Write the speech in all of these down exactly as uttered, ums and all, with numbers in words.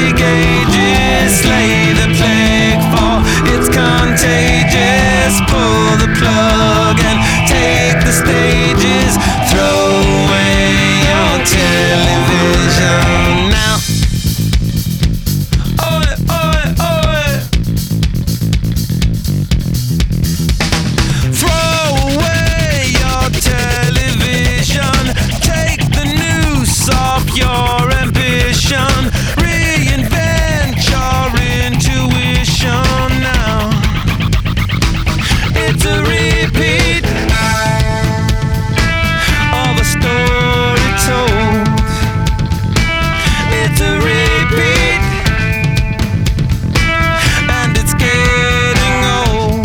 fancy gauges, slay the plague, for it's contagious. Pull the plug and take the stages. Throw away your television now. Oi, oi, oi. Throw away your television. Take the noose off your ambition. Reinvent your intuition now. It's a repeat of a story told. It's a repeat, and it's getting old.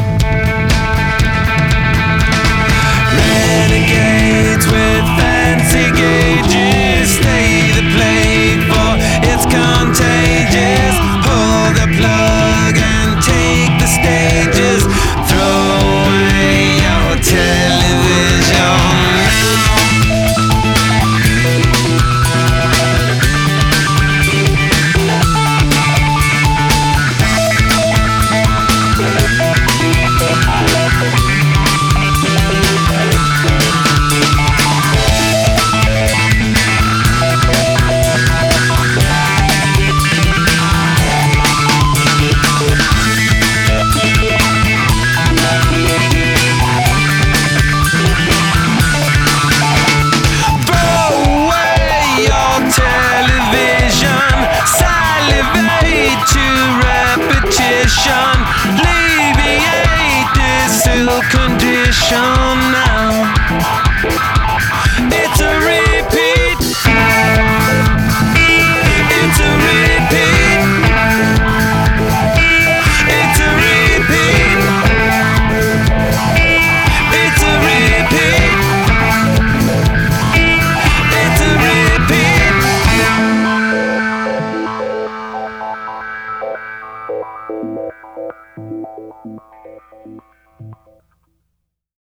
Renegades with fancy gauges, stay the plague, for it's contagious. Pull the plug and take the stages. Throw away your television now. Alleviate this ill condition